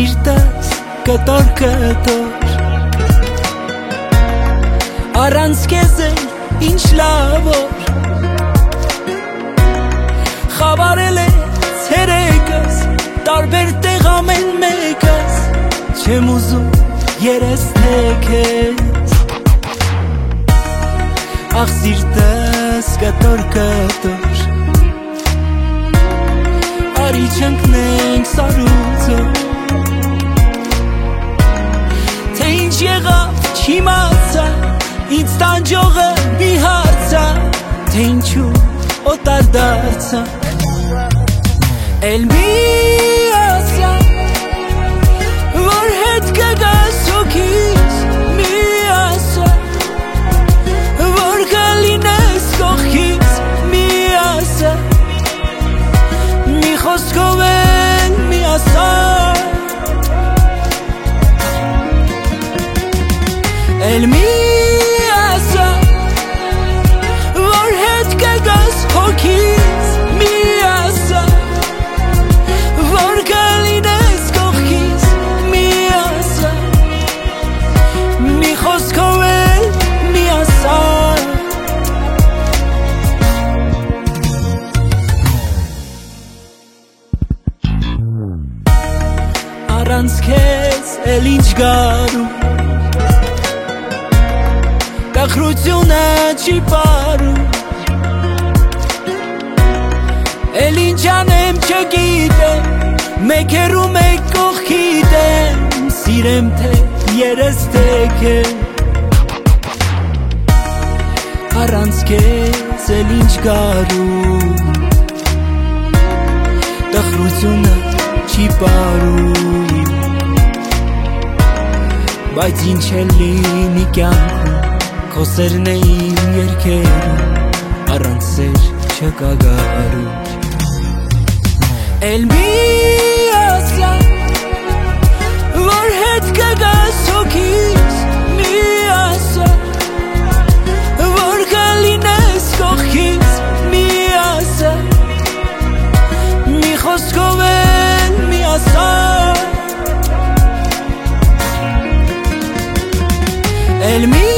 սիրտս կտոր Առանց քեզ ինչ լավ որ Խավարել է ցերեկս տարբեր տեղ ամեն մեկս Չեմ ուզում երես թեքես Ախ սիրտս կտոր Արի չընկնենք սարուցով Թե ինչ եղավ չիմացա Ինձ տանջողը մի հարցա Թե ինչու օտար դարձա Էլ մի ասա Որ հետ կգաս հոգիս Մի ասա Որ կլինես կողքիս Մի ասա Մի խոսքով էլ մի ասա Էլ մի ասա Որ հետ կգաս հոգիս Մի ասա Որ կլինես կողքիս Մի ասա Մի խոսքով էլ մի ասա Առանց քեզ էլ ինչ գարու Տխրությունը չի պարում Էլ ինչ անեմ չգիտեմ Մեկ հեռու մեկ կողքիդ եմ Սիրեմ թե երես թեքեմ Առանց քեզ էլ ինչ գարում Տխրությունը չի պարում Բայց ինչ էլ լինի կյանքում Քո սերն է իմ երգերում Առանց սեր չկա գարում Էլ մի ասա Որ հետ կգաս հոգիս Մի ասա Որ կլինես կողքիս Մի ասա Մի խոսքով էլ մի ասա Էլ մի